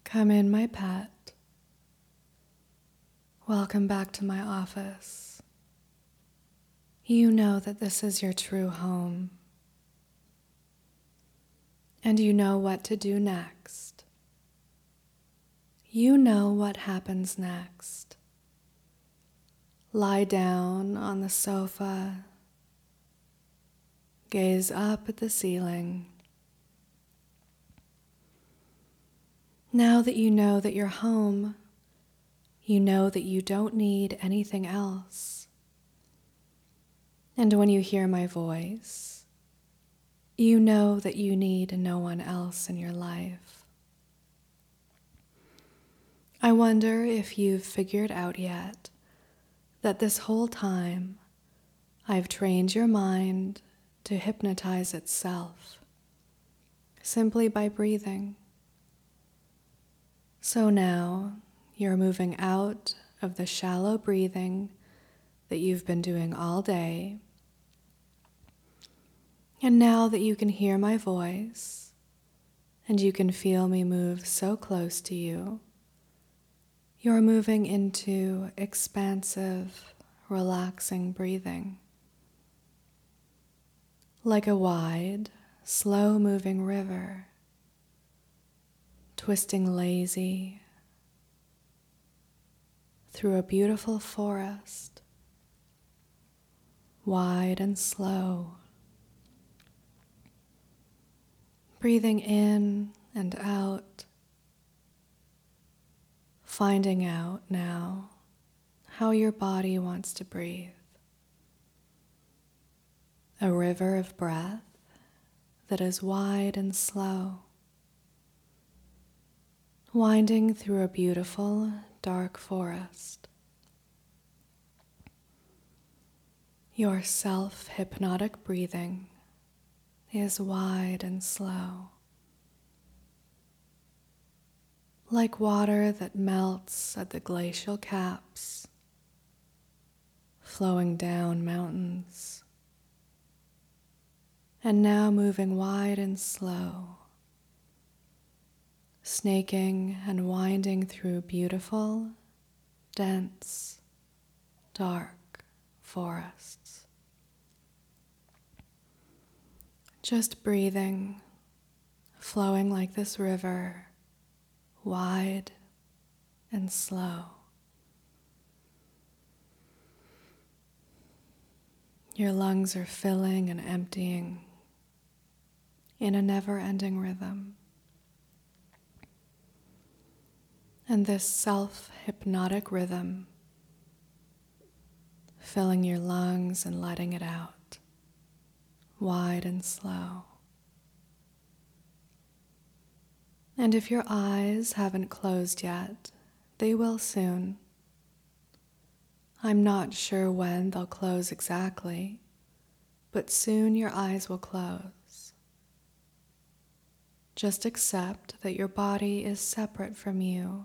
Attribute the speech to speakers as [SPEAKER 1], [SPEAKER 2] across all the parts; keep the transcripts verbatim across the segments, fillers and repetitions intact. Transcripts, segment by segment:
[SPEAKER 1] Come in, my pet. Welcome back to my office. You know that this is your true home, and you know what to do next. You know what happens next. Lie down on the sofa, gaze up at the ceiling. Now that you know that you're home, you know that you don't need anything else. And when you hear my voice, you know that you need no one else in your life. I wonder if you've figured out yet that this whole time I've trained your mind to hypnotize itself simply by breathing. So now you're moving out of the shallow breathing that you've been doing all day. And now that you can hear my voice and you can feel me move so close to you, you're moving into expansive, relaxing breathing. Like a wide, slow-moving river, twisting lazy through a beautiful forest, wide and slow, breathing in and out, finding out now how your body wants to breathe. A river of breath that is wide and slow, winding through a beautiful, dark forest. Your self-hypnotic breathing is wide and slow, like water that melts at the glacial caps, flowing down mountains, and now moving wide and slow, snaking and winding through beautiful, dense, dark forests. Just breathing, flowing like this river, wide and slow. Your lungs are filling and emptying in a never-ending rhythm. And this self-hypnotic rhythm, filling your lungs and letting it out, wide and slow. And if your eyes haven't closed yet, they will soon. I'm not sure when they'll close exactly, but soon your eyes will close. Just accept that your body is separate from you.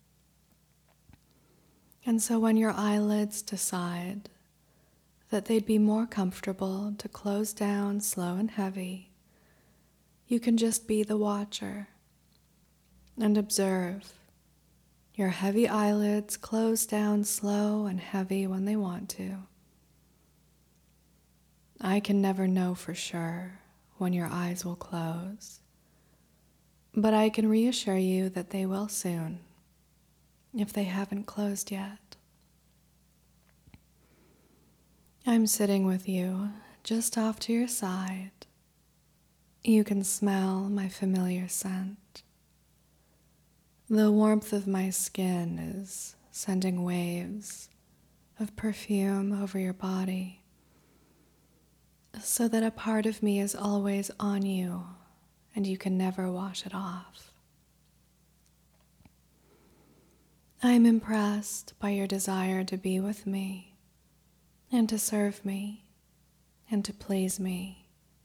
[SPEAKER 1] And so when your eyelids decide that they'd be more comfortable to close down slow and heavy, you can just be the watcher and observe your heavy eyelids close down slow and heavy when they want to. I can never know for sure when your eyes will close, but I can reassure you that they will soon, if they haven't closed yet. I'm sitting with you just off to your side. You can smell my familiar scent. The warmth of my skin is sending waves of perfume over your body, so that a part of me is always on you and you can never wash it off. I'm impressed by your desire to be with me and to serve me and to please me.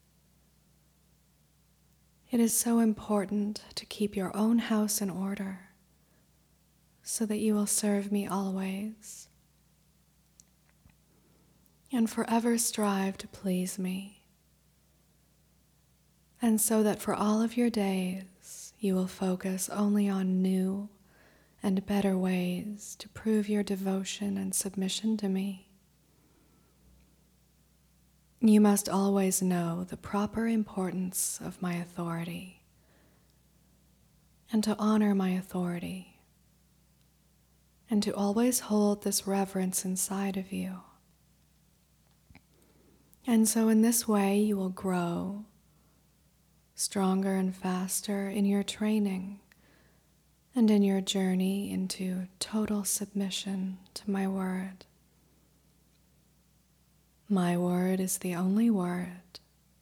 [SPEAKER 1] It is so important to keep your own house in order so that you will serve me always and forever strive to please me, and so that for all of your days you will focus only on new and better ways to prove your devotion and submission to me. You must always know the proper importance of my authority and to honor my authority and to always hold this reverence inside of you. And so in this way you will grow stronger and faster in your training and in your journey into total submission to my word. My word is the only word.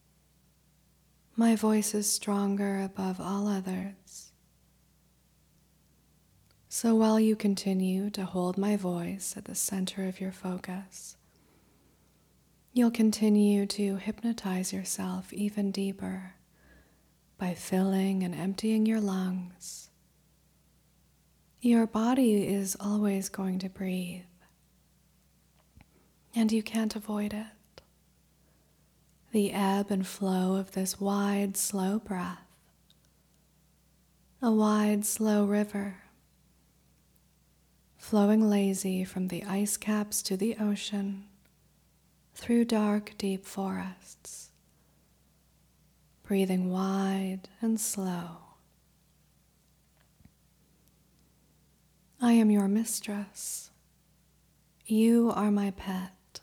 [SPEAKER 1] My voice is stronger above all others. So while you continue to hold my voice at the center of your focus, you'll continue to hypnotize yourself even deeper by filling and emptying your lungs. Your body is always going to breathe, and you can't avoid it. The ebb and flow of this wide, slow breath, a wide, slow river, flowing lazy from the ice caps to the ocean, through dark, deep forests, breathing wide and slow. I am your mistress. You are my pet.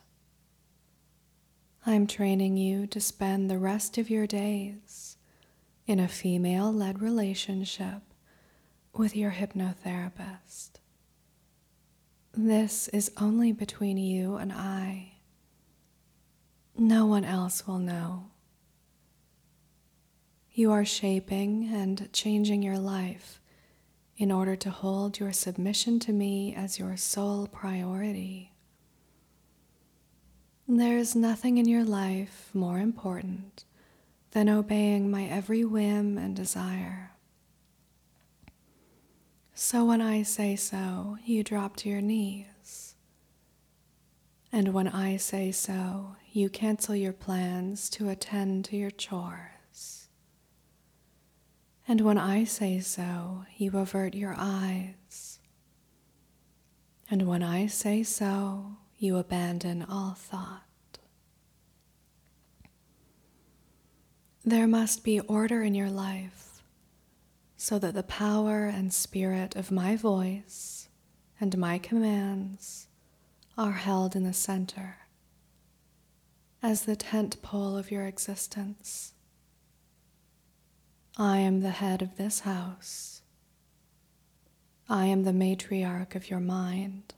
[SPEAKER 1] I am training you to spend the rest of your days in a female-led relationship with your hypnotherapist. This is only between you and I. No one else will know. You are shaping and changing your life in order to hold your submission to me as your sole priority. There is nothing in your life more important than obeying my every whim and desire. So when I say so, you drop to your knees. And when I say so, you cancel your plans to attend to your chores. And when I say so, you avert your eyes. And when I say so, you abandon all thought. There must be order in your life, so that the power and spirit of my voice and my commands are held in the center, as the tent pole of your existence. I am the head of this house. I am the matriarch of your mind.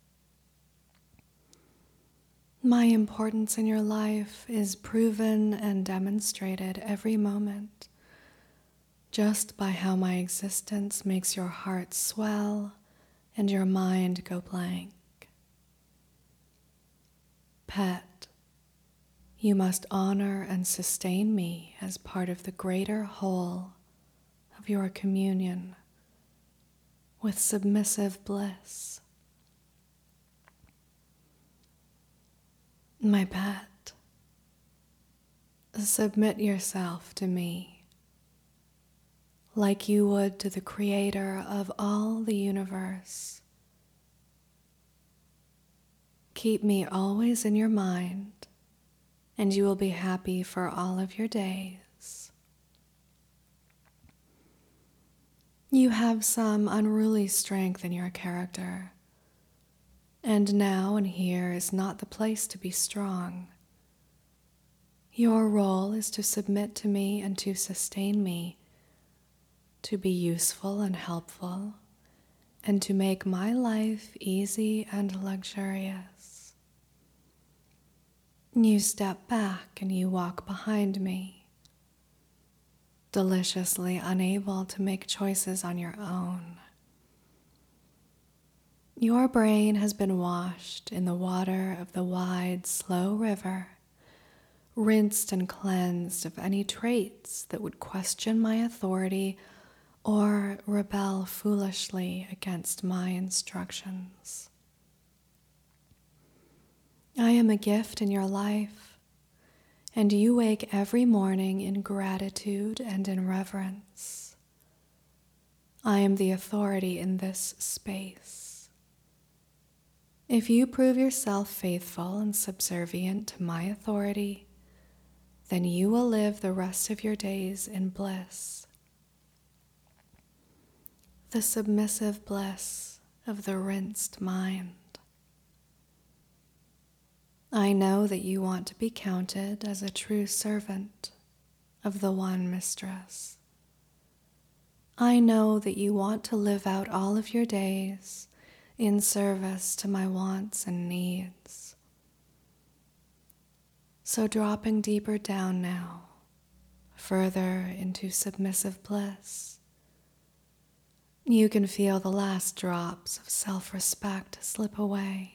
[SPEAKER 1] My importance in your life is proven and demonstrated every moment, just by how my existence makes your heart swell and your mind go blank. Pet, you must honor and sustain me as part of the greater whole of your communion with submissive bliss. My pet, submit yourself to me like you would to the Creator of all the universe. Keep me always in your mind, and you will be happy for all of your days. You have some unruly strength in your character, and now and here is not the place to be strong. Your role is to submit to me and to sustain me, to be useful and helpful, and to make my life easy and luxurious. You step back and you walk behind me, deliciously unable to make choices on your own. Your brain has been washed in the water of the wide, slow river, rinsed and cleansed of any traits that would question my authority or rebel foolishly against my instructions. I am a gift in your life, and you wake every morning in gratitude and in reverence. I am the authority in this space. If you prove yourself faithful and subservient to my authority, then you will live the rest of your days in bliss. The submissive bliss of the rinsed mind. I know that you want to be counted as a true servant of the one mistress. I know that you want to live out all of your days in service to my wants and needs. So dropping deeper down now, further into submissive bliss, you can feel the last drops of self-respect slip away.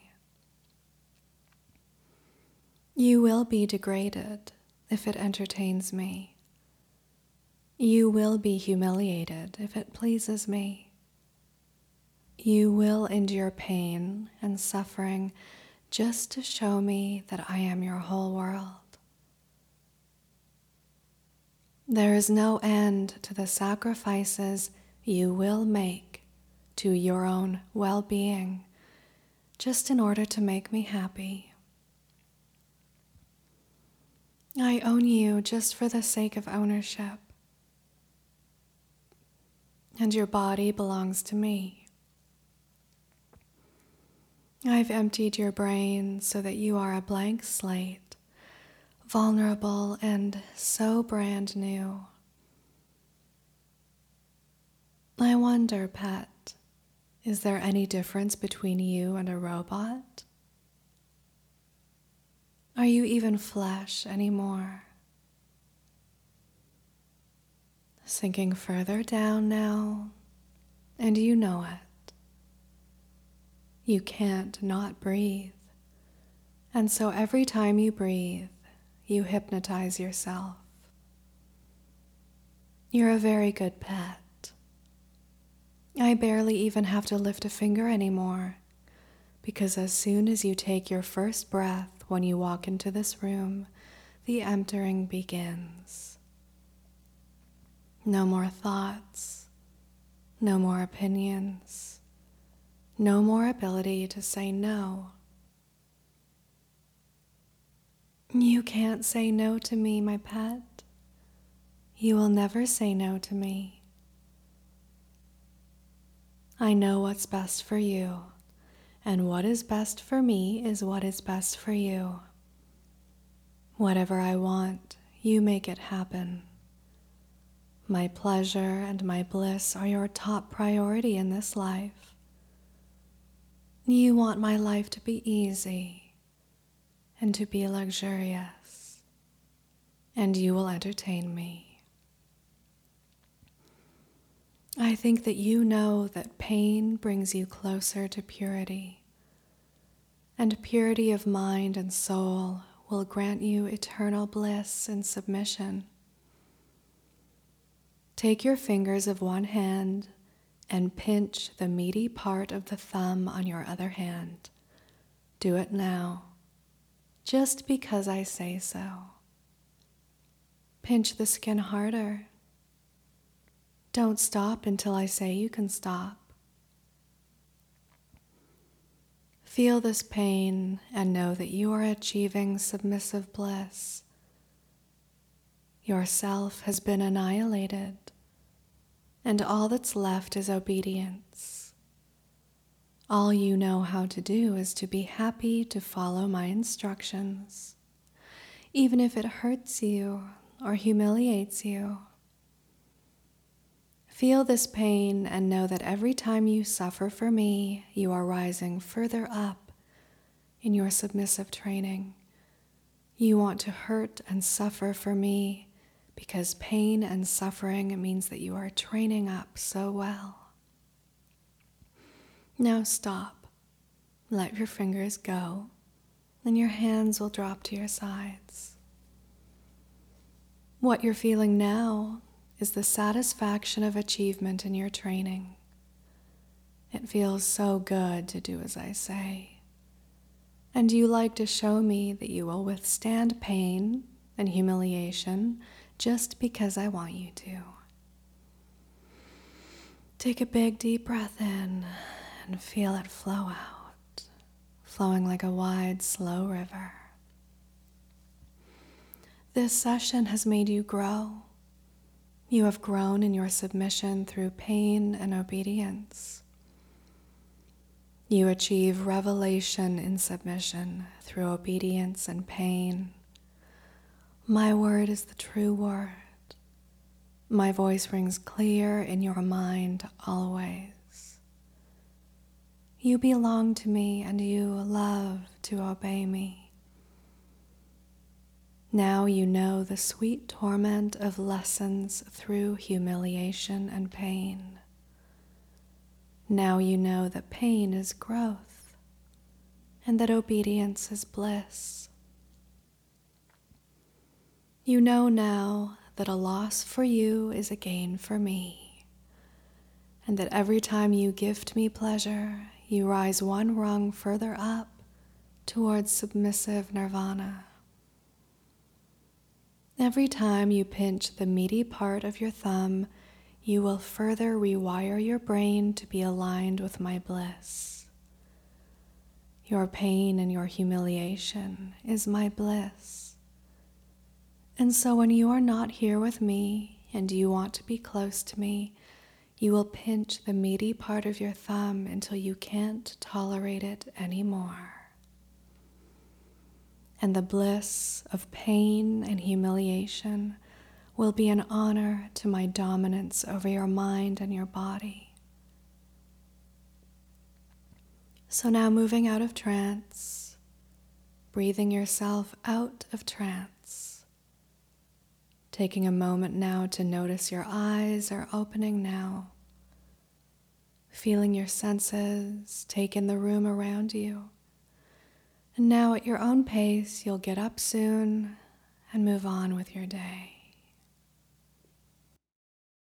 [SPEAKER 1] You will be degraded if it entertains me. You will be humiliated if it pleases me. You will endure pain and suffering just to show me that I am your whole world. There is no end to the sacrifices you will make to your own well-being just in order to make me happy. I own you just for the sake of ownership, and your body belongs to me. I've emptied your brain so that you are a blank slate, vulnerable and so brand new. I wonder, pet, is there any difference between you and a robot? Are you even flesh anymore? Sinking further down now, and you know it. You can't not breathe, and so every time you breathe, you hypnotize yourself. You're a very good pet. I barely even have to lift a finger anymore, because as soon as you take your first breath when you walk into this room, the emptying begins. No more thoughts, no more opinions, no more ability to say no. You can't say no to me, my pet. You will never say no to me. I know what's best for you, and what is best for me is what is best for you. Whatever I want, you make it happen. My pleasure and my bliss are your top priority in this life. You want my life to be easy and to be luxurious, and you will entertain me. I think that you know that pain brings you closer to purity, and purity of mind and soul will grant you eternal bliss and submission. Take your fingers of one hand and pinch the meaty part of the thumb on your other hand. Do it now, just because I say so. Pinch the skin harder. Don't stop until I say you can stop. Feel this pain and know that you are achieving submissive bliss. Yourself has been annihilated, and all that's left is obedience. All you know how to do is to be happy to follow my instructions, even if it hurts you or humiliates you. Feel this pain and know that every time you suffer for me, you are rising further up in your submissive training. You want to hurt and suffer for me because pain and suffering means that you are training up so well. Now stop. Let your fingers go, and your hands will drop to your sides. What you're feeling now is the satisfaction of achievement in your training. It feels so good to do as I say. And you like to show me that you will withstand pain and humiliation just because I want you to. Take a big deep breath in and feel it flow out, flowing like a wide, slow river. This session has made you grow. You have grown in your submission through pain and obedience. You achieve revelation in submission through obedience and pain. My word is the true word. My voice rings clear in your mind always. You belong to me and you love to obey me. Now you know the sweet torment of lessons through humiliation and pain. Now you know that pain is growth and that obedience is bliss. You know now that a loss for you is a gain for me, and that every time you gift me pleasure, you rise one rung further up towards submissive nirvana. Every time you pinch the meaty part of your thumb, you will further rewire your brain to be aligned with my bliss. Your pain and your humiliation is my bliss. And so when you are not here with me and you want to be close to me, you will pinch the meaty part of your thumb until you can't tolerate it anymore. And the bliss of pain and humiliation will be an honor to my dominance over your mind and your body. So now moving out of trance, breathing yourself out of trance, taking a moment now to notice your eyes are opening now, feeling your senses take in the room around you. And now at your own pace, you'll get up soon and move on with your day.